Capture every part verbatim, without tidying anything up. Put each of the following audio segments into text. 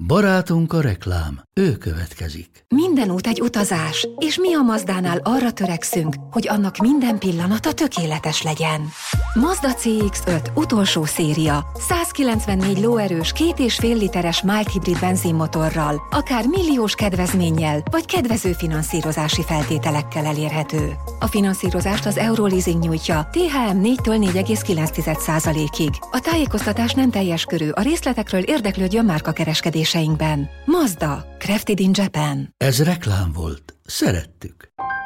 Barátunk a reklám, ő következik. Minden út egy utazás, és mi a Mazdánál arra törekszünk, hogy annak minden pillanata tökéletes legyen. Mazda cé iksz öt utolsó széria, százkilencvennégy lóerős, két és fél literes mild hibrid benzinmotorral, akár milliós kedvezménnyel, vagy kedvező finanszírozási feltételekkel elérhető. A finanszírozást az Euroleasing nyújtja, té há em négytől négy egész kilenc százalékig. A tájékoztatás nem teljes körű, a részletekről érdeklődjön márkakereskedéseinkben. Mazda, crafted in Japan. Ez reklám volt. Szerettük.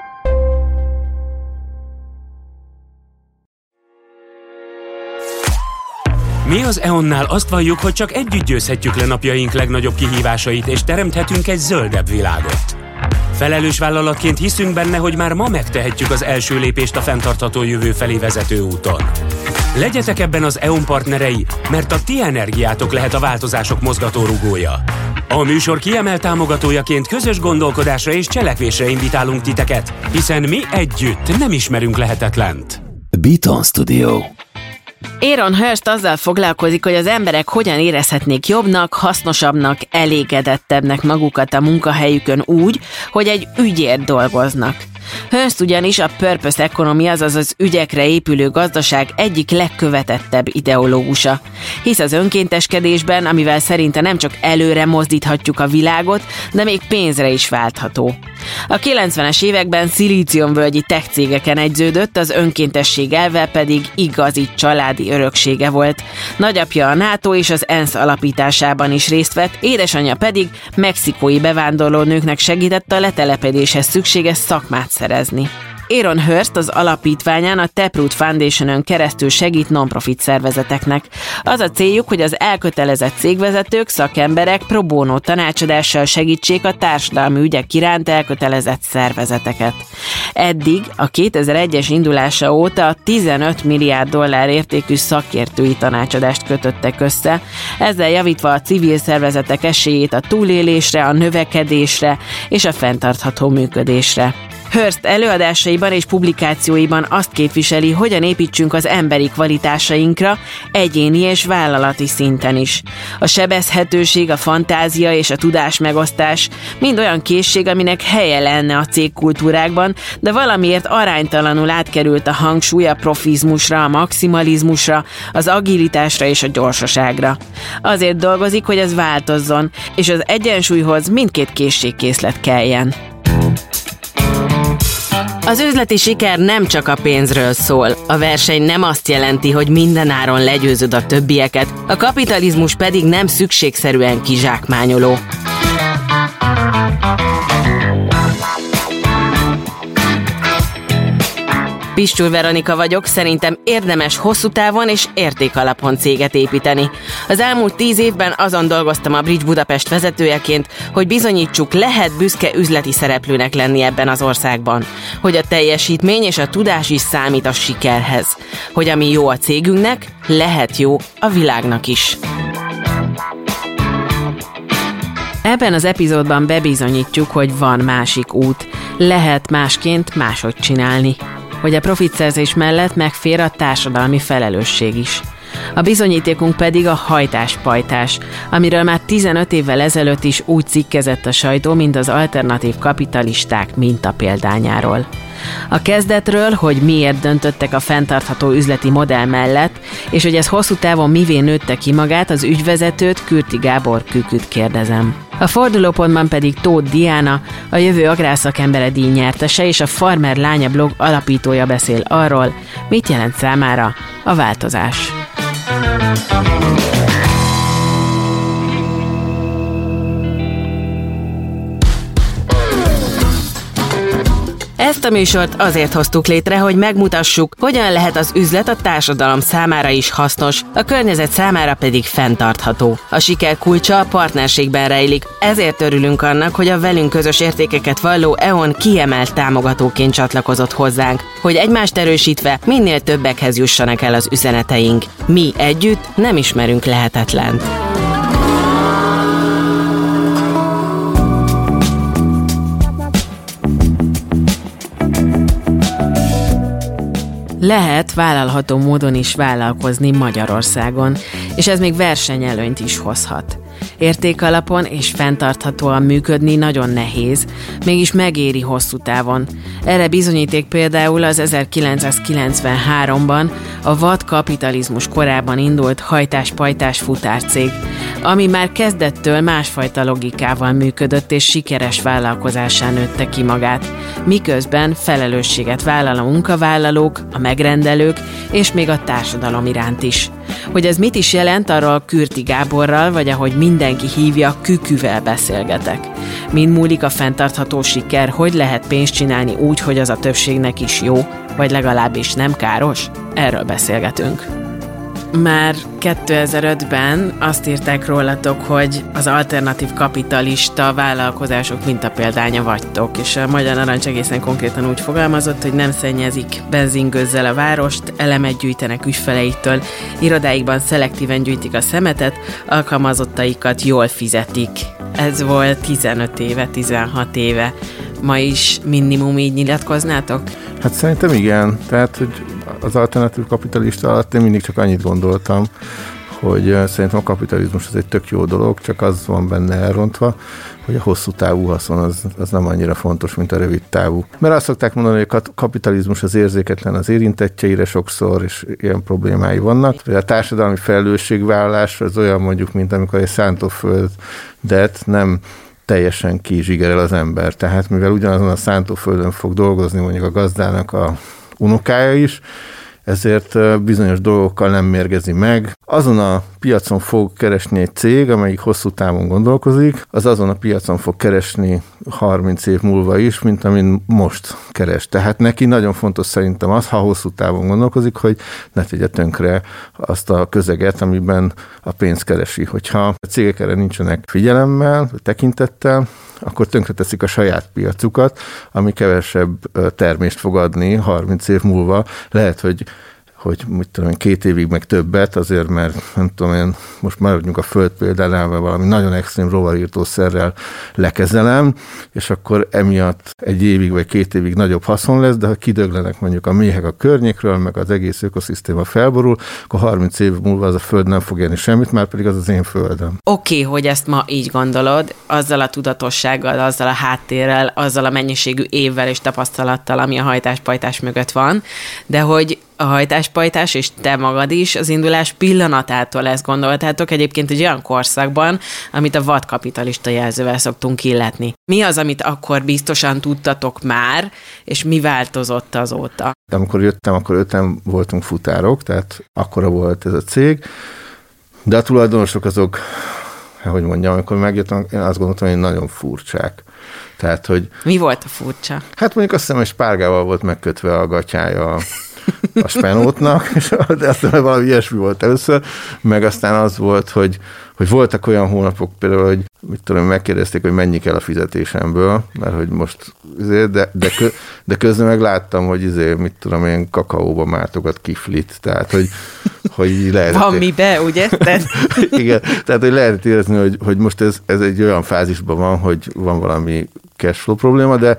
Mi az é o en-nál azt valljuk, hogy csak együtt győzhetjük le napjaink legnagyobb kihívásait, és teremthetünk egy zöldebb világot. Felelős vállalatként hiszünk benne, hogy már ma megtehetjük az első lépést a fenntartható jövő felé vezető úton. Legyetek ebben az é o en partnerei, mert a ti energiátok lehet a változások mozgatórugója. A műsor kiemelt támogatójaként közös gondolkodásra és cselekvésre invitálunk titeket, hiszen mi együtt nem ismerünk lehetetlent. Beaton Studio. Aaron Hurst azzal foglalkozik, hogy az emberek hogyan érezhetnék jobbnak, hasznosabbnak, elégedettebbnek magukat a munkahelyükön úgy, hogy egy ügyért dolgoznak. Hurst ugyanis a purpose economy, azaz az ügyekre épülő gazdaság egyik legkövetettebb ideológusa. Hisz az önkénteskedésben, amivel szerinte nem csak előre mozdíthatjuk a világot, de még pénzre is váltható. A kilencvenes években szilíciumvölgyi tech cégeken egyződött, az önkéntesség elve pedig igazi családi öröksége volt. Nagyapja a NATO és az ENSZ alapításában is részt vett, édesanyja pedig mexikói bevándorlónőknek segített a letelepedéshez szükséges szakmát szerezni. Aaron Hurst az alapítványán, a Taproot Foundation-ön keresztül segít non-profit szervezeteknek. Az a céljuk, hogy az elkötelezett cégvezetők, szakemberek pro bono tanácsadással segítsék a társadalmi ügyek iránt elkötelezett szervezeteket. Eddig a kétezer-egyes indulása óta tizenöt milliárd dollár értékű szakértői tanácsadást kötöttek össze, ezzel javítva a civil szervezetek esélyét a túlélésre, a növekedésre és a fenntartható működésre. Hurst előadásaiban és publikációiban azt képviseli, hogyan építsünk az emberi kvalitásainkra, egyéni és vállalati szinten is. A sebezhetőség, a fantázia és a tudásmegosztás mind olyan készség, aminek helye lenne a cégkultúrákban, de valamiért aránytalanul átkerült a hangsúly a profizmusra, a maximalizmusra, az agilitásra és a gyorsaságra. Azért dolgozik, hogy ez változzon, és az egyensúlyhoz mindkét készségkészlet kelljen. Az üzleti siker nem csak a pénzről szól. A verseny nem azt jelenti, hogy minden áron legyőzöd a többieket, a kapitalizmus pedig nem szükségszerűen kizsákmányoló. Pistul Veronika vagyok, szerintem érdemes hosszú távon és értékalapon céget építeni. Az elmúlt tíz évben azon dolgoztam a Bridge Budapest vezetőjeként, hogy bizonyítsuk, lehet büszke üzleti szereplőnek lenni ebben az országban. Hogy a teljesítmény és a tudás is számít a sikerhez. Hogy ami jó a cégünknek, lehet jó a világnak is. Ebben az epizódban bebizonyítjuk, hogy van másik út. Lehet másként máshogy csinálni. Hogy a profitszerzés mellett megfér a társadalmi felelősség is. A bizonyítékunk pedig a hajtás-pajtás, amiről már tizenöt évvel ezelőtt is úgy cikkezett a sajtó, mint az alternatív kapitalisták mintapéldányáról. A kezdetről, hogy miért döntöttek a fenntartható üzleti modell mellett, és hogy ez hosszú távon mivé nőtte ki magát, az ügyvezetőt, Kürti Gábor Küküt kérdezem. A fordulópontban pedig Tóth Diana, a Jövő agrárszakembere díj nyertese és a Farmer Lánya blog alapítója beszél arról, mit jelent számára a változás. Ezt a műsort azért hoztuk létre, hogy megmutassuk, hogyan lehet az üzlet a társadalom számára is hasznos, a környezet számára pedig fenntartható. A siker kulcsa a partnerségben rejlik, ezért örülünk annak, hogy a velünk közös értékeket valló é o en kiemelt támogatóként csatlakozott hozzánk, hogy egymást erősítve minél többekhez jussanak el az üzeneteink. Mi együtt nem ismerünk lehetetlent. Lehet vállalható módon is vállalkozni Magyarországon, és ez még versenyelőnyt is hozhat. Értékalapon és fenntarthatóan működni nagyon nehéz, mégis megéri hosszú távon. Erre bizonyíték például az ezerkilencszázkilencvenháromban a vad kapitalizmus korában indult hajtás-pajtás futárcég, ami már kezdettől másfajta logikával működött és sikeres vállalkozássá nőtte ki magát, miközben felelősséget vállal a munkavállalók, a megrendelők és még a társadalom iránt is. Hogy ez mit is jelent, arról Kürti Gáborral, vagy ahogy mindenki hívja, Küküvel beszélgetek. Mind múlik a fenntartható siker, hogy lehet pénzt csinálni úgy, hogy az a többségnek is jó, vagy legalábbis nem káros? Erről beszélgetünk. Már kétezer-ötben azt írták rólatok, hogy az alternatív kapitalista vállalkozások mintapéldánya vagytok, és a Magyar Narancs egészen konkrétan úgy fogalmazott, hogy nem szennyezik benzingőzzel a várost, elemet gyűjtenek ügyfeleitől, irodáikban szelektíven gyűjtik a szemetet, alkalmazottaikat jól fizetik. Ez volt tizenöt éve, tizenhat éve. Ma is minimum így nyilatkoznátok? Hát szerintem igen. Tehát, hogy az alternatív kapitalista alatt én mindig csak annyit gondoltam, hogy szerintem a kapitalizmus az egy tök jó dolog, csak az van benne elrontva, hogy a hosszú távú haszon az, az nem annyira fontos, mint a rövid távú. Mert azt szokták mondani, hogy a kapitalizmus az érzéketlen az érintettjeire sokszor, és ilyen problémái vannak. A társadalmi felelősségvállalás az olyan mondjuk, mint amikor egy szántóföldet nem teljesen kizsigerel az ember. Tehát mivel ugyanazon a szántóföldön fog dolgozni mondjuk a gazdának a unokája is, ezért bizonyos dolgokkal nem mérgezi meg. Azon a piacon fog keresni egy cég, amelyik hosszú távon gondolkozik, az azon a piacon fog keresni harminc év múlva is, mint amin most keres. Tehát neki nagyon fontos szerintem az, ha hosszú távon gondolkozik, hogy ne tegye tönkre azt a közeget, amiben a pénzt keresi. Hogyha a cégek erre nincsenek figyelemmel, tekintettel, akkor tönkreteszik a saját piacukat, ami kevesebb termést fog adni harminc év múlva. Lehet, hogy hogy mit tudom én, két évig meg többet, azért, mert nem tudom én, most maradjunk a föld példánál, valami nagyon extrém rovarírtószerrel lekezelem, és akkor emiatt egy évig vagy két évig nagyobb haszon lesz, de ha kidöglenek mondjuk a méhek a környékről, meg az egész ökoszisztéma felborul, akkor harminc év múlva az a föld nem fog érni semmit, már pedig az az én földem. Oké, okay, hogy ezt ma így gondolod, azzal a tudatossággal, azzal a háttérrel, azzal a mennyiségű évvel és tapasztalattal, ami a hajtás-pajtás mögött van, de hogy a hajtás-pajtás, és te magad is az indulás pillanatától ezt gondoltátok egyébként egy olyan korszakban, amit a vadkapitalista jelzővel szoktunk illetni. Mi az, amit akkor biztosan tudtatok már, és mi változott azóta? Amikor jöttem, akkor öten voltunk futárok, tehát akkora volt ez a cég, de a tulajdonosok azok, hogy mondjam, amikor megjöttem, én azt gondoltam, hogy nagyon furcsák. Tehát, hogy... Mi volt a furcsa? Hát mondjuk azt hiszem, hogy spárgával volt megkötve a gatyája a spenótnak, de aztán valami ilyesmi volt először, meg aztán az volt, hogy, hogy voltak olyan hónapok például, hogy mit tudom, megkérdezték, hogy mennyi kell a fizetésemből, mert hogy most, de, de, kö, de közben meg láttam, hogy izé, mit tudom én, kakaóba mártogat kiflit, tehát, hogy, hogy lehet... Van mibe, ugye? Igen, tehát, hogy lehet érezni, hogy, hogy most ez, ez egy olyan fázisban van, hogy van valami cashflow probléma, de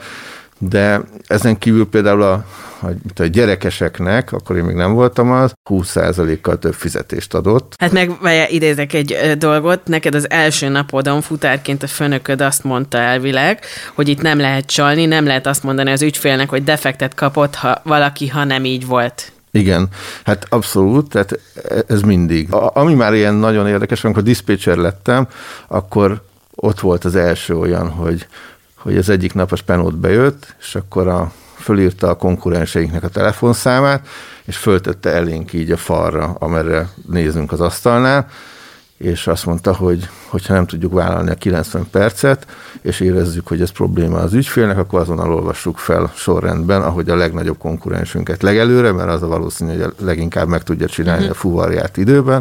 de ezen kívül például a, a, a gyerekeseknek, akkor én még nem voltam az, húsz százalékkal több fizetést adott. Hát meg idézek egy dolgot, neked az első napodon futárként a főnököd azt mondta elvileg, hogy itt nem lehet csalni, nem lehet azt mondani az ügyfélnek, hogy defektet kapott ha valaki, ha nem így volt. Igen, hát abszolút, tehát ez mindig. A, ami már ilyen nagyon érdekes, amikor diszpécser lettem, akkor ott volt az első olyan, hogy hogy az egyik nap a spenót bejött, és akkor a, fölírta a konkurenseinknek a telefonszámát, és föltette elénk így a falra, amerre nézünk az asztalnál, és azt mondta, hogy hogyha nem tudjuk vállalni a kilencven percet, és érezzük, hogy ez probléma az ügyfélnek, akkor azonnal olvassuk fel sorrendben, ahogy a legnagyobb konkurensünket legelőre, mert az a valószínű, hogy a leginkább meg tudja csinálni uh-huh. a fuvarját időben,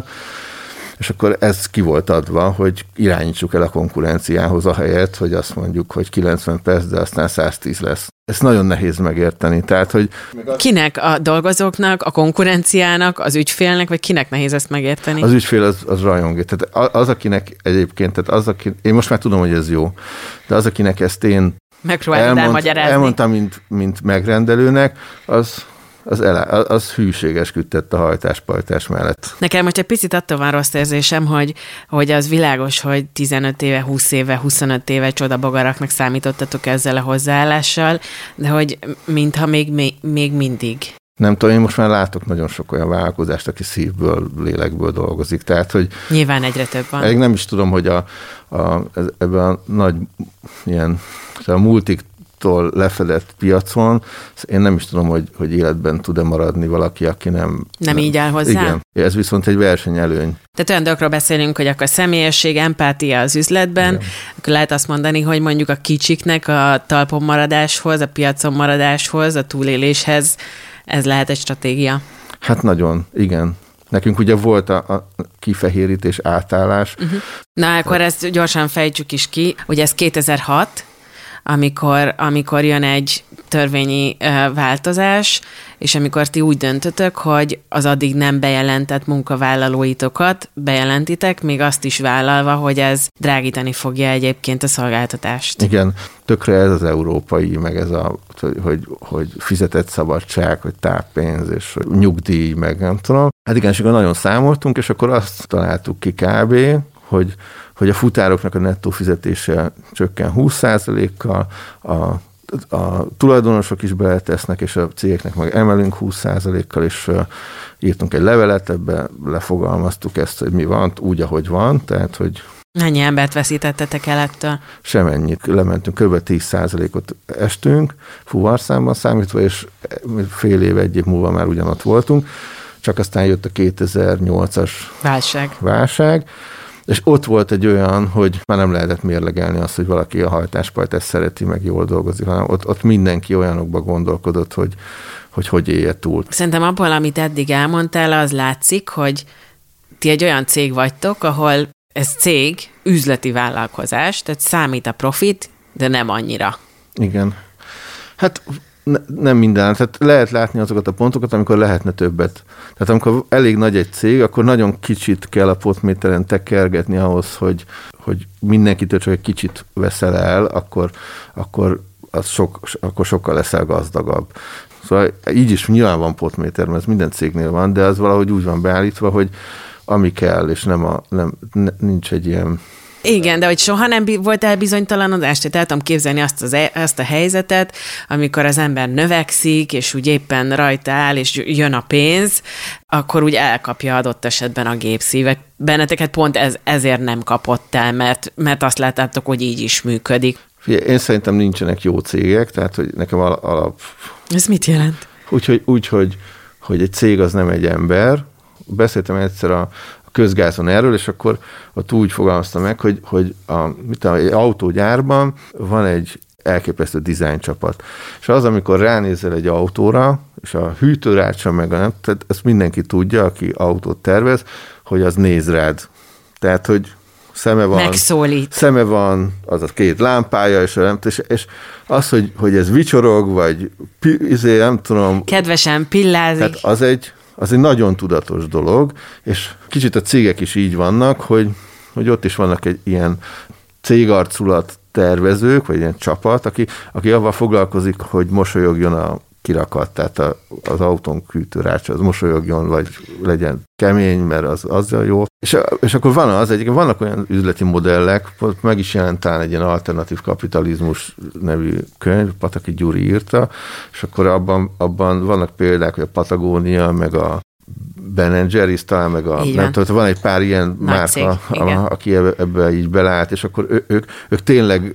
és akkor ez ki volt adva, hogy irányítsuk el a konkurenciához ahelyett, hogy azt mondjuk, hogy kilencven perc, de aztán száztíz lesz. Ez nagyon nehéz megérteni. Tehát, hogy... Kinek? A dolgozóknak, a konkurenciának, az ügyfélnek, vagy kinek nehéz ezt megérteni? Az ügyfél az, az rajong. Tehát az, akinek egyébként, tehát az, aki, én most már tudom, hogy ez jó, de az, akinek ezt én megpróbáltad elmagyarázni. Elmondtam, mint, mint megrendelőnek, az az, elá, az hűségeskedett a hajtáspajtás mellett. Nekem most egy picit attól van rossz érzésem, hogy, hogy az világos, hogy tizenöt éve, húsz éve, huszonöt éve csodabogaraknak számítottatok ezzel a hozzáállással, de hogy mintha még, még, még mindig. Nem tudom, én most már látok nagyon sok olyan vállalkozást, aki szívből, lélekből dolgozik. Tehát, hogy nyilván egyre több van. Én nem is tudom, hogy a, a, ebben a nagy ilyen a multiktól lefedett piacon, én nem is tudom, hogy, hogy életben tud-e maradni valaki, aki nem... Nem, nem így áll hozzá? Igen, ez viszont egy versenyelőny. Tehát olyan dolgokról beszélünk, hogy akkor személyesség, empátia az üzletben, igen. Akkor lehet azt mondani, hogy mondjuk a kicsiknek a talpon maradáshoz, a piacon maradáshoz, a túléléshez ez lehet egy stratégia. Hát nagyon, igen. Nekünk ugye volt a, a kifehérítés, átállás. Uh-huh. Na, akkor ezt gyorsan fejtsük is ki. Ugye ez kétezer-hat, amikor, amikor jön egy törvényi uh, változás, és amikor ti úgy döntötök, hogy az addig nem bejelentett munkavállalóitokat bejelentitek, még azt is vállalva, hogy ez drágítani fogja egyébként a szolgáltatást. Igen, tökre ez az európai, meg ez a, hogy, hogy fizetett szabadság, hogy táppénz, és hogy nyugdíj, meg nem tudom. Hát igen, és akkor nagyon számoltunk, és akkor azt találtuk ki kb., hogy, hogy a futároknak a nettó fizetése csökken húsz százalékkal, a a tulajdonosok is beletesznek, és a cégeknek meg emelünk húsz százalékkal, és uh, írtunk egy levelet, ebbe lefogalmaztuk ezt, hogy mi van, úgy, ahogy van, tehát, hogy... Mennyi embert veszítettetek el ettől? Semennyit. Lementünk, kb. tíz százalékot estünk, fuvarszámban számítva, és fél év, egy év múlva már ugyanott voltunk, csak aztán jött a kétezer-nyolcas válság. válság, és ott volt egy olyan, hogy már nem lehetett mérlegelni azt, hogy valaki a hajtáspajtást szereti, meg jól dolgozik, hanem ott, ott mindenki olyanokba gondolkodott, hogy hogy, hogy élje túl. Szerintem abból, amit eddig elmondtál, az látszik, hogy ti egy olyan cég vagytok, ahol ez cég, üzleti vállalkozás, tehát számít a profit, de nem annyira. Igen. Hát ne, nem minden. Tehát lehet látni azokat a pontokat, amikor lehetne többet. Tehát amikor elég nagy egy cég, akkor nagyon kicsit kell a potméteren tekergetni ahhoz, hogy, hogy mindenkitől csak egy kicsit veszel el, akkor, akkor, az sok, akkor sokkal leszel gazdagabb. Szóval így is nyilván van potméter, mert ez minden cégnél van, de az valahogy úgy van beállítva, hogy ami kell, és nem a, nem, nincs egy ilyen... Igen, de hogy soha nem volt elbizonytalanodás, tehát el tudom képzelni azt, az, azt a helyzetet, amikor az ember növekszik, és úgy éppen rajta áll, és jön a pénz, akkor úgy elkapja adott esetben a gépszívek. Benneteket pont ez, ezért nem kapott el, mert, mert azt láttátok, hogy így is működik. Én szerintem nincsenek jó cégek, tehát hogy nekem alap... Ez mit jelent? Úgyhogy úgy, hogy, hogy egy cég az nem egy ember. Beszéltem egyszer a közgázon erről, és akkor ott úgy fogalmaztam meg, hogy, hogy a, mit tudom, egy autógyárban van egy elképesztő dizájn csapat. És az, amikor ránézel egy autóra, és a hűtőrácsa meg a nem, tehát ezt mindenki tudja, aki autót tervez, hogy az néz rád. Tehát, hogy szeme van, megszólít. Szeme van, az a két lámpája, és, nem, és, és az, hogy, hogy ez vicsorog, vagy izé, nem tudom. Kedvesen pillázik. Tehát az egy az egy nagyon tudatos dolog, és kicsit a cégek is így vannak, hogy, hogy ott is vannak egy ilyen cégarculat tervezők, vagy ilyen csapat, aki, aki avval foglalkozik, hogy mosolyogjon a kirakat, tehát a, az autón hűtőrácsa, az mosolyogjon, vagy legyen kemény, mert az azzal jó. És, és akkor van az, egyébként vannak olyan üzleti modellek, meg is jelent talán egy ilyen alternatív kapitalizmus nevű könyv, Pataki Gyuri írta, és akkor abban, abban vannak példák, hogy a Patagónia, meg a Ben and Jerry's, talán meg a, nem tudom, van egy pár ilyen márka, aki ebbe, ebbe így beleállt, és akkor ő, ők, ők tényleg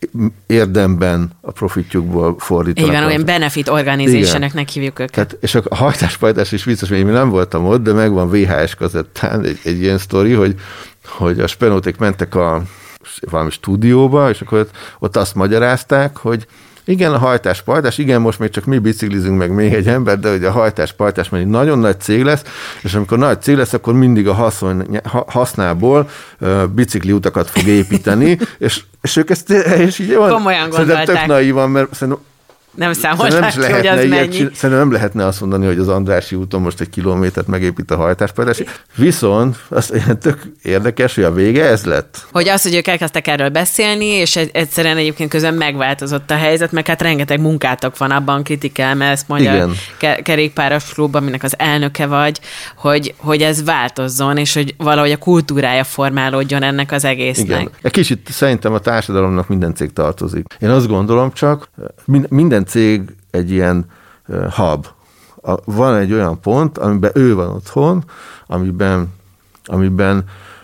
érdemben a profitjukból fordítanak. Igen, olyan benefit organizationeknek hívjuk őket. Tehát, és a hajtáspajtás is biztos, hogy én nem voltam ott, de megvan vé há es kazettán egy, egy ilyen sztori, hogy, hogy a spenóték mentek a valami stúdióba, és akkor ott, ott azt magyarázták, hogy igen, a hajtáspajtás, igen, most még csak mi biciklizünk meg még egy ember, de hogy a hajtáspajtás már egy nagyon nagy cég lesz, és amikor nagy cég lesz, akkor mindig a haszon, hasznából uh, bicikliutakat fog építeni, és, és ők ezt és így van. Komolyan gondolták. Szerintem tök naívan, mert szerintem nem számolták ki, hogy az mennyi. Csinál, szerintem nem lehetne azt mondani, hogy az Andrássy úton most egy kilométert megépít a hajtáspályás. Viszont az ilyen tök érdekes, hogy a vége ez lett. Hogy az, hogy ők elkezdtek erről beszélni, és egyszerűen egyébként közben megváltozott a helyzet, meg hát rengeteg munkátok van abban, kritikelme, Magyar ke- Kerékpáros Klub, aminek az elnöke vagy, hogy, hogy ez változzon, és hogy valahogy a kultúrája formálódjon ennek az egésznek. Igen. Egy kicsit szerintem a társadalomnak minden cég tartozik. Én azt gondolom csak, minden cég egy ilyen hub. Van egy olyan pont, amiben ő van otthon, amiben, amiben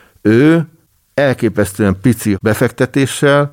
ő elképesztően pici befektetéssel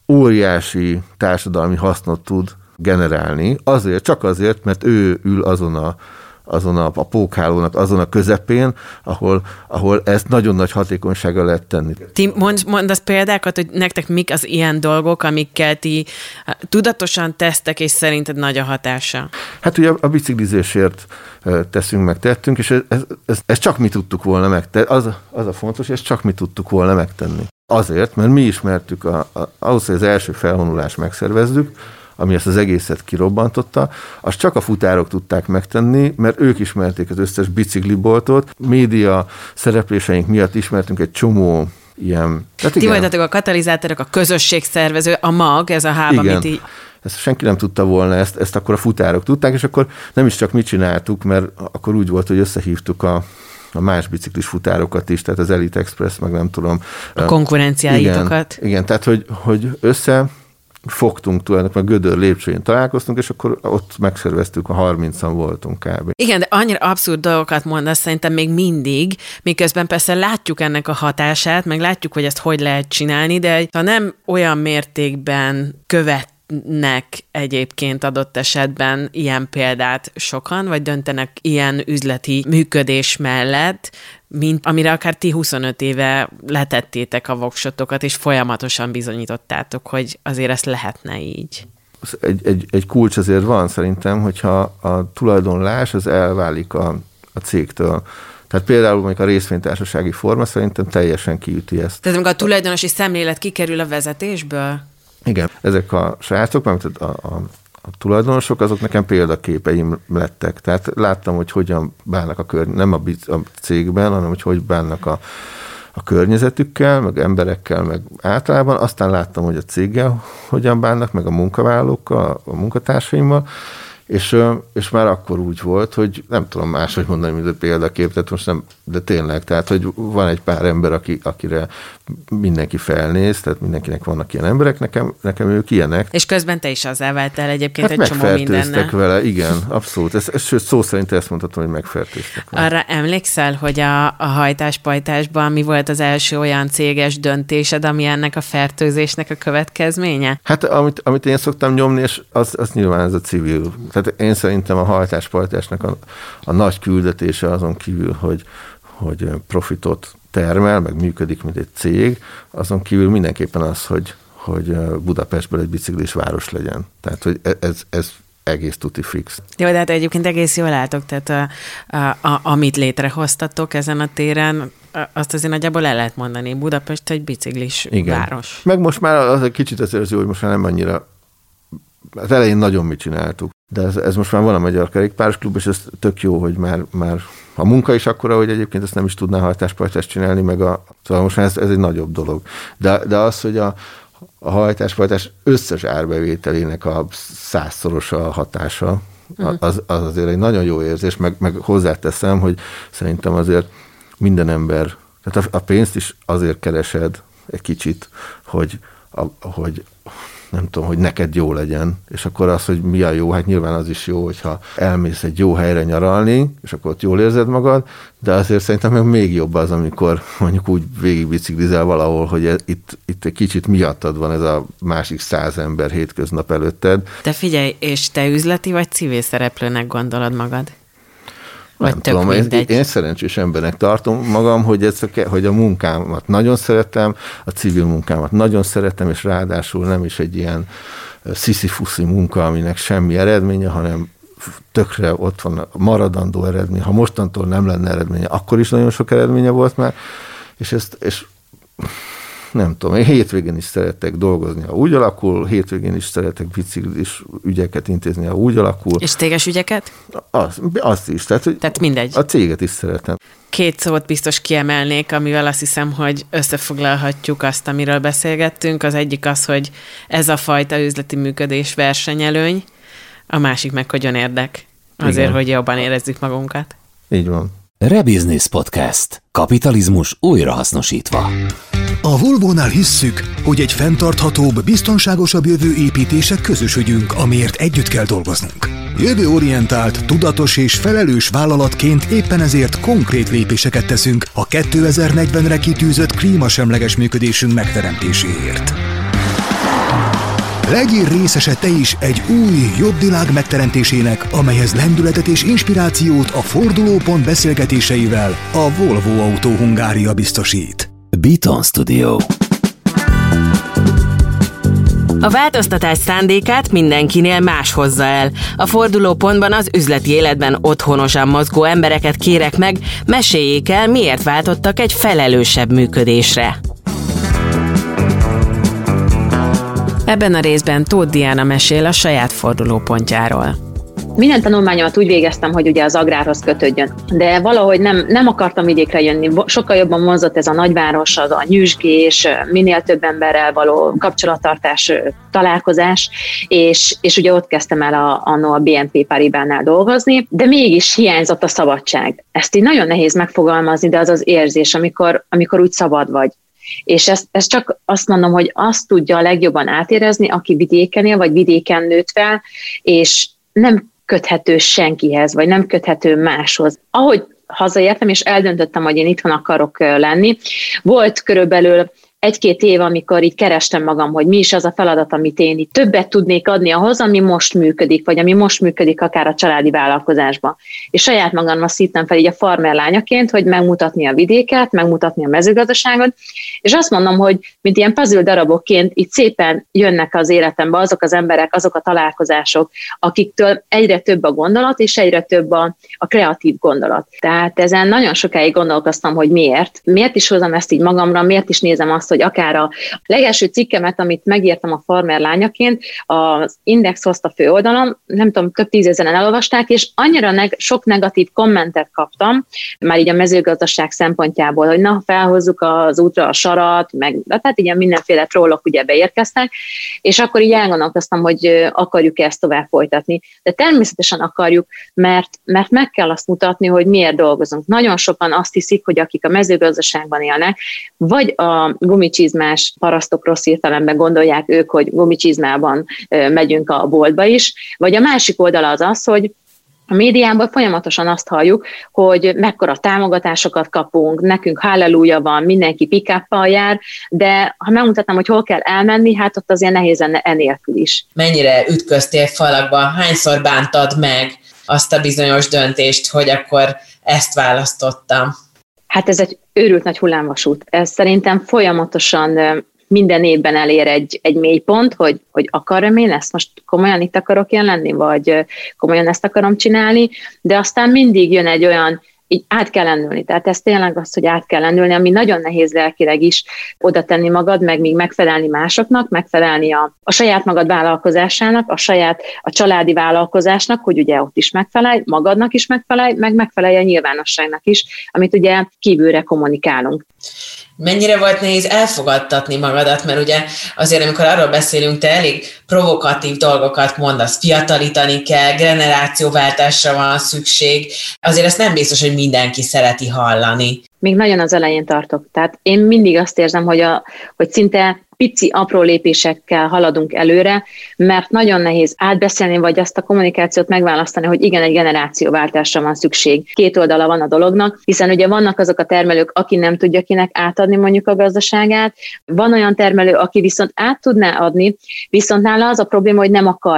óriási társadalmi hasznot tud generálni, azért, csak azért, mert ő ül azon a, azon a, a pókhálónak, azon a közepén, ahol, ahol ezt nagyon nagy hatékonysággal lehet tenni. Ti mond, mondasz példákat, hogy nektek mik az ilyen dolgok, amikkel ti tudatosan tesztek, és szerinted nagy a hatása? Hát ugye a biciklizésért teszünk meg, tettünk, és ez, ez, ez csak mi tudtuk volna megtenni. Az, az a fontos, hogy ezt csak mi tudtuk volna megtenni. Azért, mert mi ismertük, a, a, ahhoz, hogy az első felvonulást megszervezzük, ami ezt az egészet kirobbantotta, azt csak a futárok tudták megtenni, mert ők ismerték az összes bicikliboltot. Média szerepléseink miatt ismertünk egy csomó ilyen... Ti voltatok a katalizátorok, a közösségszervező, a mag, ez a háb, amit így... Ezt senki nem tudta volna, ezt, ezt akkor a futárok tudták, és akkor nem is csak mit csináltuk, mert akkor úgy volt, hogy összehívtuk a a más biciklis futárokat is, tehát az Elite Express, meg nem tudom. A konkurenciáitokat. Igen, igen, tehát hogy, hogy össze fogtunk tulajdonképpen a Gödör lépcsőjén találkoztunk, és akkor ott megszerveztük, a harmincan voltunk kb. Igen, de annyira abszurd dolgokat mondasz szerintem még mindig, miközben persze látjuk ennek a hatását, meg látjuk, hogy ezt hogy lehet csinálni, de ha nem olyan mértékben követ nek egyébként adott esetben ilyen példát sokan, vagy döntenek ilyen üzleti működés mellett, mint amire akár ti huszonöt éve letettétek a voksotokat, és folyamatosan bizonyítottátok, hogy azért ezt lehetne így. Egy, egy, egy kulcs azért van szerintem, hogyha a tulajdonlás az elválik a, a cégtől. Tehát például mondjuk a részvénytársasági forma szerintem teljesen kiüti ezt. Tehát amikor a tulajdonosi szemlélet kikerül a vezetésből? Igen, ezek a srácok, mert a, a, a tulajdonosok, azok nekem példaképeim lettek. Tehát láttam, hogy hogyan bánnak a körny- nem a, a cégben, hanem hogy hogy bánnak a, a környezetükkel, meg emberekkel, meg általában. Aztán láttam, hogy a céggel hogyan bánnak, meg a munkavállalókkal, a munkatársaimmal, és, és már akkor úgy volt, hogy nem tudom máshogy mondani, mint a példakép, tehát most nem, de tényleg, tehát, hogy van egy pár ember, aki, akire mindenki felnéz, tehát mindenkinek vannak ilyen emberek, nekem, nekem ők ilyenek. És közben te is azzá váltál egyébként hát egy csomó mindennel. Megfertőztek vele, igen, abszolút. Ez, ez, sőt, szó szerint ezt mondhatom, hogy megfertőztek vele. Arra emlékszel, hogy a, a hajtáspajtásban mi volt az első olyan céges döntésed, ami ennek a fertőzésnek a következménye? Hát amit, amit én szoktam nyomni, és az, az nyilván ez a civil. Tehát én szerintem a hajtáspajtásnak a, a nagy küldetése azon kívül, hogy, hogy profitot termel, meg működik, mint egy cég, azon kívül mindenképpen az, hogy, hogy Budapestből egy biciklis város legyen. Tehát, hogy ez, ez egész tuti fix. Jó, de hát egyébként egész jól álltok, tehát a, a, a, amit létrehoztatok ezen a téren, azt azért nagyjából el lehet mondani. Budapest egy biciklis igen. város. Meg most már az egy kicsit azért jó, hogy most már nem annyira, az elején nagyon mit csináltuk, de ez, ez most már van a Magyar Kerékpáros Klub, és ez tök jó, hogy már, már a munka is akkora, hogy egyébként ezt nem is tudná hajtáspajtást csinálni, meg a, szóval most már ez, ez egy nagyobb dolog. De, de az, hogy a, a hajtáspajtás összes árbevételének a százszorosa a hatása, uh-huh. az, az azért egy nagyon jó érzés, meg, meg hozzáteszem, hogy szerintem azért minden ember, tehát a, a pénzt is azért keresed egy kicsit, hogy, a, hogy nem tudom, hogy neked jó legyen, és akkor az, hogy mi a jó, hát nyilván az is jó, hogyha elmész egy jó helyre nyaralni, és akkor ott jól érzed magad, de azért szerintem meg még jobb az, amikor mondjuk úgy végigbiciklizel valahol, hogy itt, itt egy kicsit miattad van ez a másik száz ember hétköznap előtted. Te figyelj, és te üzleti vagy civil szereplőnek gondolod magad? Vagy nem tudom, én, én szerencsés embernek tartom magam, hogy, ez, hogy a munkámat nagyon szeretem, a civil munkámat nagyon szeretem, és ráadásul nem is egy ilyen sziszifuszi munka, aminek semmi eredménye, hanem tökre ott van a maradandó eredmény. Ha mostantól nem lenne eredménye, akkor is nagyon sok eredménye volt már, és ezt, és nem tudom, én hétvégén is szeretek dolgozni, ha úgy alakul, hétvégén is szeretek biciklis ügyeket intézni, ha úgy alakul. És céges ügyeket? Az, azt is. Tehát, tehát mindegy. A céget is szeretem. Két szót biztos kiemelnék, amivel azt hiszem, hogy összefoglalhatjuk azt, amiről beszélgettünk. Az egyik az, hogy ez a fajta üzleti működés versenyelőny, a másik meg, hogy önérdek. Azért, igen, hogy jobban érezzük magunkat. Így van. Rebusiness Podcast. Kapitalizmus újrahasznosítva. A Volvónál hisszük, hogy egy fenntarthatóbb, biztonságosabb jövő építése közös ügyünk, amiért együtt kell dolgoznunk. Jövőorientált, tudatos és felelős vállalatként éppen ezért konkrét lépéseket teszünk a kétezer-negyvenre kitűzött klímasemleges működésünk megteremtéséért. Legyél részese te is egy új, jobb világ megteremtésének, amelyhez lendületet és inspirációt a fordulópont beszélgetéseivel a Volvo Autó Hungária biztosít. Beaton Studio. A változtatás szándékát mindenkinél más hozza el. A fordulópontban az üzleti életben otthonosan mozgó embereket kérek meg, meséljék el, miért váltottak egy felelősebb működésre. Ebben a részben Tóth Diana mesél a saját fordulópontjáról. Minden tanulmányomat úgy végeztem, hogy ugye az agrárhoz kötődjön, de valahogy nem, nem akartam vidékre jönni. Sokkal jobban vonzott ez a nagyváros, az a nyüzsgés, minél több emberrel való kapcsolattartás, találkozás, és, és ugye ott kezdtem el a, anno a bé en pé Paribánál dolgozni, de mégis hiányzott a szabadság. Ezt így nagyon nehéz megfogalmazni, de az az érzés, amikor, amikor úgy szabad vagy. És ezt, ezt csak azt mondom, hogy azt tudja a legjobban átérezni, aki vidéken él, vagy vidéken nőtt fel, és nem köthető senkihez, vagy nem köthető máshoz. Ahogy hazaértem, és eldöntöttem, hogy én itthon akarok lenni, volt körülbelül egy-két év, amikor így kerestem magam, hogy mi is az a feladat, amit én itt többet tudnék adni ahhoz, ami most működik, vagy ami most működik akár a családi vállalkozásban. És saját magammal szívtam fel így a farmer lányaként, hogy megmutatni a vidéket, megmutatni a mezőgazdaságot, és azt mondom, hogy mint ilyen puzzle darabokként itt szépen jönnek az életembe azok az emberek, azok a találkozások, akiktől egyre több a gondolat, és egyre több a, a kreatív gondolat. Tehát ezen nagyon sokáig gondolkoztam, hogy miért. Miért is hozom ezt így magamra, miért is nézem azt, hogy akár a legelső cikkemet, amit megírtam a farmer lányaként, az Index hozta főoldalon, nem tudom, több tízezeren elolvasták, és annyira neg- sok negatív kommentet kaptam, már így a mezőgazdaság szempontjából, hogy na, felhozzuk az útra a sarat, meg, tehát így mindenféle trollok ugye beérkeztek, és akkor így elgondolkoztam, hogy akarjuk ezt tovább folytatni. De természetesen akarjuk, mert, mert meg kell azt mutatni, hogy miért dolgozunk. Nagyon sokan azt hiszik, hogy akik a mezőgazdaságban élnek, vagy a gumicsizmás parasztok rossz értelemben gondolják ők, hogy gumicsizmában megyünk a boltba is, vagy a másik oldala az az, hogy a médiában folyamatosan azt halljuk, hogy mekkora támogatásokat kapunk, nekünk halleluja van, mindenki pick-uppal jár, de ha megmutatnám, hogy hol kell elmenni, hát ott azért nehéz lenne enélkül is. Mennyire ütköztél falakba, hányszor bántad meg azt a bizonyos döntést, hogy akkor ezt választottam? Hát ez egy őrült nagy hullámvasút. Ez szerintem folyamatosan minden évben elér egy, egy mélypont, hogy, hogy akarom én ezt, most komolyan itt akarok én lenni, vagy komolyan ezt akarom csinálni, de aztán mindig jön egy olyan, így át kell lendülni. Tehát ez tényleg az, hogy át kell lendülni, ami nagyon nehéz lelkileg is oda tenni magad, meg még megfelelni másoknak, megfelelni a, a saját magad vállalkozásának, a saját, a családi vállalkozásnak, hogy ugye ott is megfelelj, magadnak is megfelelj, meg megfelelj a nyilvánosságnak is, amit ugye kívülre kommunikálunk. Mennyire volt nehéz elfogadtatni magadat, mert ugye azért, amikor arról beszélünk, te elég provokatív dolgokat mondasz, fiatalítani kell, generációváltásra van szükség, azért ezt nem biztos, hogy mindenki szereti hallani. Még nagyon az elején tartok. Tehát én mindig azt érzem, hogy, a, hogy szinte pici, apró lépésekkel haladunk előre, mert nagyon nehéz átbeszélni, vagy azt a kommunikációt megválasztani, hogy igen, egy generációváltásra van szükség. Két oldala van a dolognak, hiszen ugye vannak azok a termelők, aki nem tudja kinek átadni mondjuk a gazdaságát, van olyan termelő, aki viszont át tudná adni, viszont nála az a probléma, hogy nem akarja.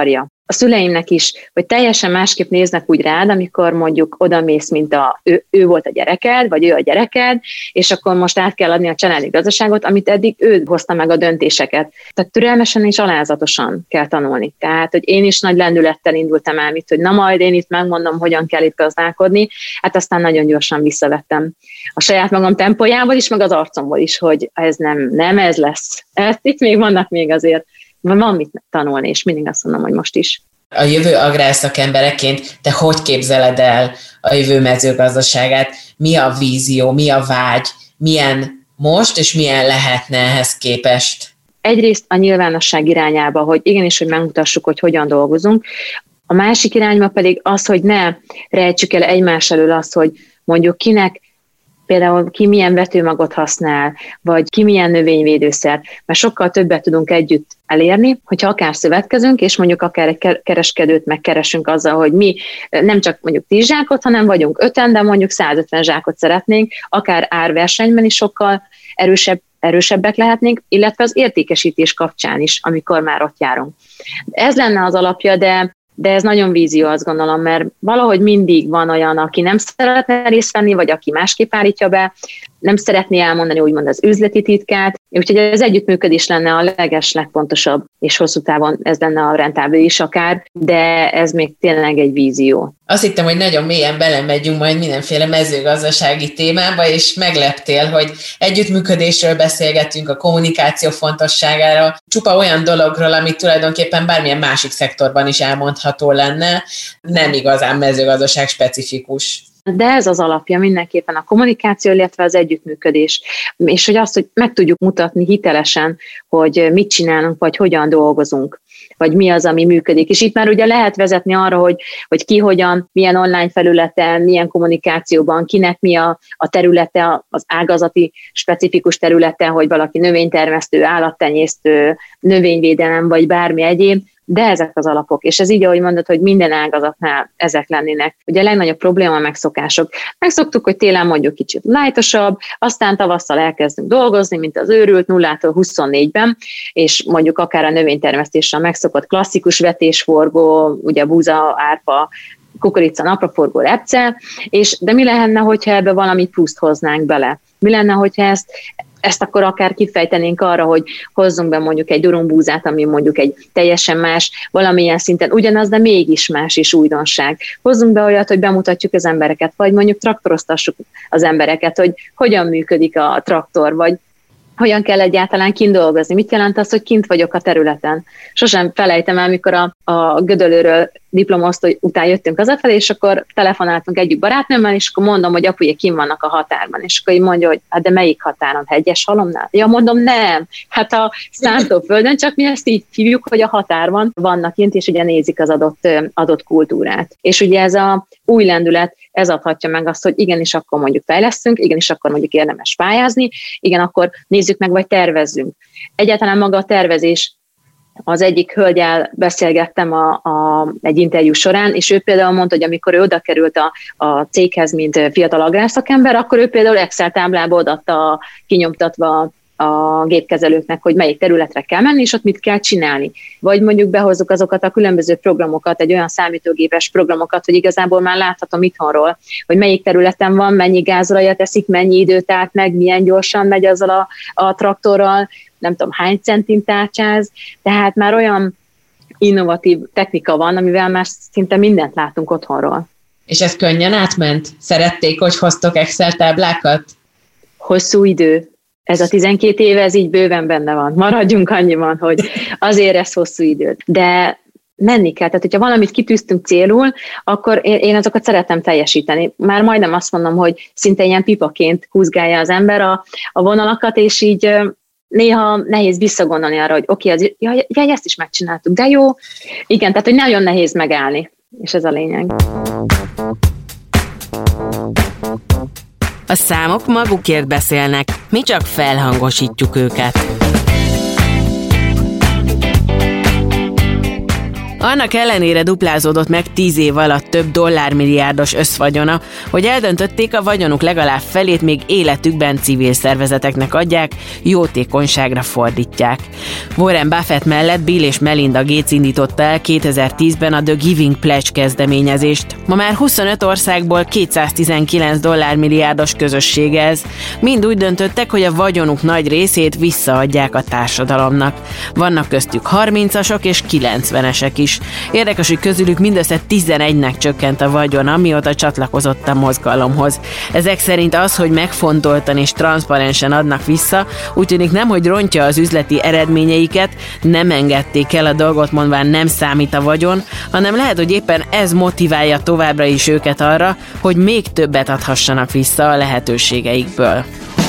a szüleimnek is, hogy teljesen másképp néznek úgy rád, amikor mondjuk odamész, mint a, ő, ő volt a gyereked, vagy ő a gyereked, és akkor most át kell adni a családi gazdaságot, amit eddig ő hozta meg a döntéseket. Tehát türelmesen és alázatosan kell tanulni. Tehát, hogy én is nagy lendülettel indultam el, mit, hogy na majd én itt megmondom, hogyan kell itt gazdálkodni, hát aztán nagyon gyorsan visszavettem a saját magam tempójából is, meg az arcomból is, hogy ez nem, nem ez lesz. Ezt itt még vannak még azért, van mit tanulni, és mindig azt mondom, hogy most is. A jövő agrárszakembereként te hogy képzeled el a jövő mezőgazdaságát? Mi a vízió, mi a vágy, milyen most, és milyen lehetne ehhez képest? Egyrészt a nyilvánosság irányába, hogy igenis, hogy megmutassuk, hogy hogyan dolgozunk. A másik irányba pedig az, hogy ne rejtsük el egymás elől azt, hogy mondjuk kinek, például ki milyen vetőmagot használ, vagy ki milyen növényvédőszer, mert sokkal többet tudunk együtt elérni, hogyha akár szövetkezünk, és mondjuk akár egy kereskedőt megkeresünk azzal, hogy mi nem csak mondjuk tíz zsákot, hanem vagyunk öten, de mondjuk százötven zsákot szeretnénk, akár árversenyben is sokkal erősebb, erősebbek lehetnénk, illetve az értékesítés kapcsán is, amikor már ott járunk. Ez lenne az alapja, de De ez nagyon vízió, azt gondolom, mert valahogy mindig van olyan, aki nem szeretne részt venni, vagy aki másképp állítja be, nem szeretné elmondani úgymond az üzleti titkát, úgyhogy az együttműködés lenne a leges, legfontosabb, és hosszú távon ez lenne a rentábilis akár, de ez még tényleg egy vízió. Azt hittem, hogy nagyon mélyen belemegyünk majd mindenféle mezőgazdasági témába, és megleptél, hogy együttműködésről beszélgetünk, a kommunikáció fontosságára, csupa olyan dologról, amit tulajdonképpen bármilyen másik szektorban is elmondható lenne, nem igazán mezőgazdaság specifikus. De ez az alapja mindenképpen a kommunikáció, illetve az együttműködés. És hogy azt, hogy meg tudjuk mutatni hitelesen, hogy mit csinálunk, vagy hogyan dolgozunk, vagy mi az, ami működik. És itt már ugye lehet vezetni arra, hogy, hogy ki hogyan, milyen online felületen, milyen kommunikációban, kinek mi a, a területe, az ágazati specifikus területe, hogy valaki növénytermesztő, állattenyésztő, növényvédelem, vagy bármi egyéb, de ezek az alapok, és ez így, ahogy mondod, hogy minden ágazatnál ezek lennének. Ugye a legnagyobb probléma a megszokások. Megszoktuk, hogy télen mondjuk kicsit lightosabb, aztán tavasszal elkezdünk dolgozni, mint az őrült nullától huszonnégyben, és mondjuk akár a növénytermesztéssel megszokott klasszikus vetésforgó, ugye búza, árpa, kukorica, napraforgó, repce, és de mi lenne, hogyha ebbe valami pluszt hoznánk bele? Mi lenne, hogyha ezt Ezt akkor akár kifejtenénk arra, hogy hozzunk be mondjuk egy durumbúzát, ami mondjuk egy teljesen más, valamilyen szinten ugyanaz, de mégis más is újdonság. Hozzunk be olyat, hogy bemutatjuk az embereket, vagy mondjuk traktoroztassuk az embereket, hogy hogyan működik a traktor, vagy hogyan kell egyáltalán kint dolgozni. Mit jelent az, hogy kint vagyok a területen? Sosem felejtem el, amikor a, a Gödöllőről diplomosztó után jöttünk hazafelé, és akkor telefonáltunk együtt barátnőmmel, és akkor mondom, hogy apulyék kint vannak a határban, és akkor így mondja, hogy hát de melyik határon? Hegyes halomnál? Ja, mondom, nem. Hát a Szántóföldön, csak mi ezt így hívjuk, hogy a határban vannak kint, és ugye nézik az adott, adott kultúrát. És ugye ez a új lendület, ez adhatja meg azt, hogy igenis akkor mondjuk fejlesztünk, igenis akkor mondjuk érdemes pályázni, igen, akkor nézzük meg, vagy tervezzünk. Egyáltalán maga a tervezés, az egyik hölgyel beszélgettem a, a, egy interjú során, és ő például mondta, hogy amikor ő oda került a, a céghez, mint fiatal agrárszakember, akkor ő például Excel táblába odaadta kinyomtatva a gépkezelőknek, hogy melyik területre kell menni, és ott mit kell csinálni. Vagy mondjuk behozzuk azokat a különböző programokat, egy olyan számítógépes programokat, hogy igazából már láthatom itthonról, hogy melyik területen van, mennyi gázolajat eszik, mennyi időt állt meg, milyen gyorsan megy azzal a, a traktorral, nem tudom, hány centin tárcsáz, tehát már olyan innovatív technika van, amivel már szinte mindent látunk otthonról. És ez könnyen átment? Szerették, hogy hoztok Excel táblákat? Hosszú idő. Ez a tizenkét éve, ez így bőven benne van. Maradjunk annyiban, hogy azért ez hosszú időt. De menni kell. Tehát, hogyha valamit kitűztünk célul, akkor én azokat szeretem teljesíteni. Már majdnem azt mondom, hogy szinte ilyen pipaként húzgálja az ember a, a vonalakat, és így néha nehéz visszagondolni arra, hogy oké, okay, ja, ja, ezt is megcsináltuk, de jó. Igen, tehát, hogy nagyon nehéz megállni, és ez a lényeg. A számok magukért beszélnek, mi csak felhangosítjuk őket. Annak ellenére duplázódott meg tíz év alatt több dollármilliárdos összvagyona, hogy eldöntötték, a vagyonuk legalább felét még életükben civil szervezeteknek adják, jótékonyságra fordítják. Warren Buffett mellett Bill és Melinda Gates indította el kétezer-tízben a The Giving Pledge kezdeményezést. Ma már huszonöt országból kétszáztizenkilenc dollármilliárdos közösség ez. Mind úgy döntöttek, hogy a vagyonuk nagy részét visszaadják a társadalomnak. Vannak köztük harmincasok és kilencvenesek is. Érdekes, hogy közülük mindössze tizenegynek csökkent a vagyona, mióta csatlakozott a mozgalomhoz. Ezek szerint az, hogy megfontoltan és transzparensen adnak vissza, úgy tűnik nem, hogy rontja az üzleti eredményeiket, nem engedték el a dolgot, mondván nem számít a vagyon, hanem lehet, hogy éppen ez motiválja továbbra is őket arra, hogy még többet adhassanak vissza a lehetőségeikből.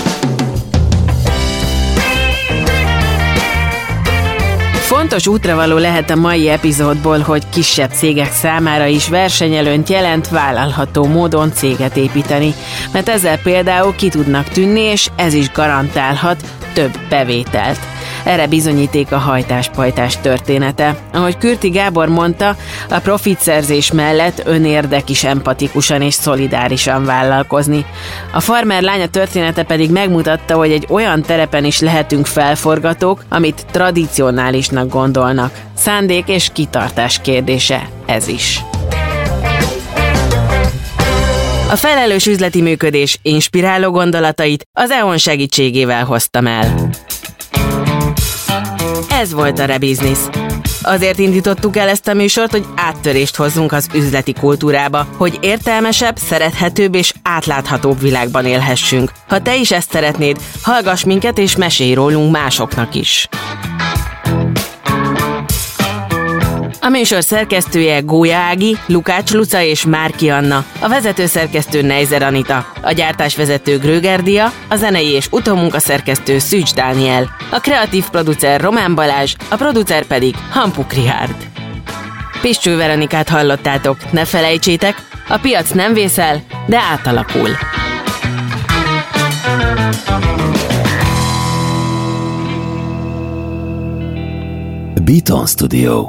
Fontos útravaló lehet a mai epizódból, hogy kisebb cégek számára is versenyelőnyt jelent vállalható módon céget építeni, mert ezzel például ki tudnak tűnni, és ez is garantálhat több bevételt. Erre bizonyíték a hajtáspajtás története. Ahogy Kürti Gábor mondta, a profitszerzés mellett önérdek is empatikusan és szolidárisan vállalkozni. A farmer lánya története pedig megmutatta, hogy egy olyan terepen is lehetünk felforgatók, amit tradicionálisnak gondolnak. Szándék és kitartás kérdése ez is. A felelős üzleti működés inspiráló gondolatait az é o en segítségével hoztam el. Ez volt a Rebusiness. Azért indítottuk el ezt a műsort, hogy áttörést hozzunk az üzleti kultúrába, hogy értelmesebb, szerethetőbb és átláthatóbb világban élhessünk. Ha te is ezt szeretnéd, hallgass minket és mesélj rólunk másoknak is. A műsor szerkesztője Gólya Ági, Lukács Luca és Márki Anna, a vezetőszerkesztő Neizer Anita, a gyártásvezető Gröger Dia, a zenei és utómunkaszerkesztő Szűcs Dániel, a kreatív producer Román Balázs, a producer pedig Hampuk Richárd. Piscső Veronikát hallottátok, ne felejtsétek, a piac nem vészel, de átalakul. Beaton Studio.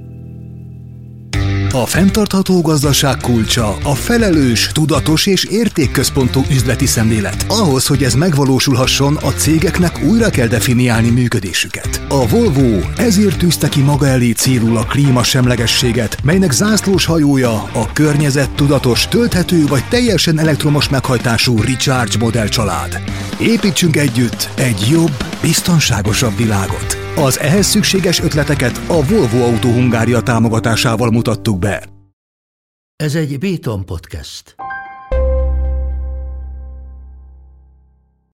A fenntartható gazdaság kulcsa a felelős, tudatos és értékközpontú üzleti szemlélet. Ahhoz, hogy ez megvalósulhasson, a cégeknek újra kell definiálni működésüket. A Volvo ezért tűzte ki maga elé célul a klímasemlegességet, melynek zászlós hajója a környezettudatos, tölthető vagy teljesen elektromos meghajtású Recharge modellcsalád. Építsünk együtt egy jobb, biztonságosabb világot. Az ehhez szükséges ötleteket a Volvo Autó Hungária támogatásával mutattuk be. Ez egy Beaton Podcast.